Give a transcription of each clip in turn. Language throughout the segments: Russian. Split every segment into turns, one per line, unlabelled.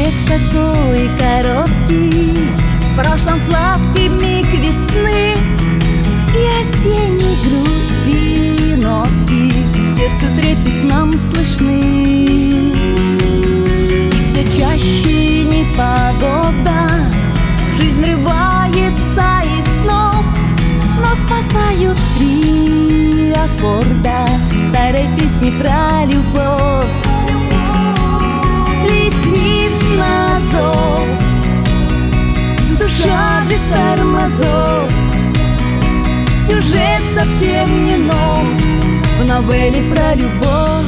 Сюжет такой короткий, в прошлом сладкий миг весны и осенней грусти нотки в сердце трепетном слышны. И все чаще непогода, жизнь врывается из снов, но спасают три аккорда старой песни про любовь. Летит на зов душа без тормозов, сюжет совсем не нов в новелле про любовь.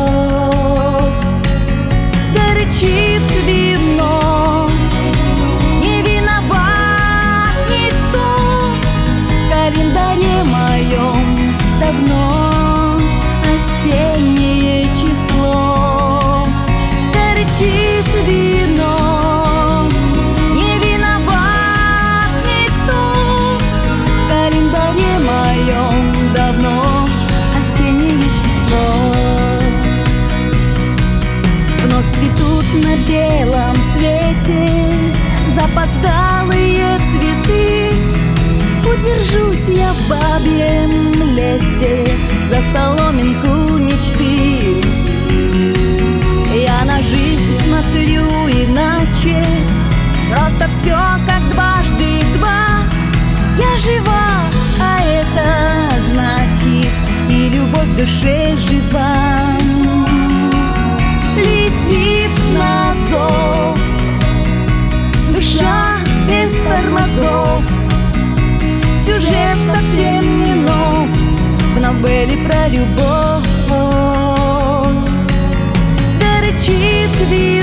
Горячит вино, не виноват никто, в календаре моем давно осеннее число. Горячит вино, не виноват никто, в календаре моем давно осеннее число. Вновь цветут на белом свете запоздалые цветы. Удержусь я в бабьем лете за соломинку мечты. Я на жизнь смотрю иначе, просто все как дважды два. Я жива, а это значит и любовь в душе жива. Летит на зов душа без тормозов, сюжет совсем не нов в новелле про любовь. Горячит вино,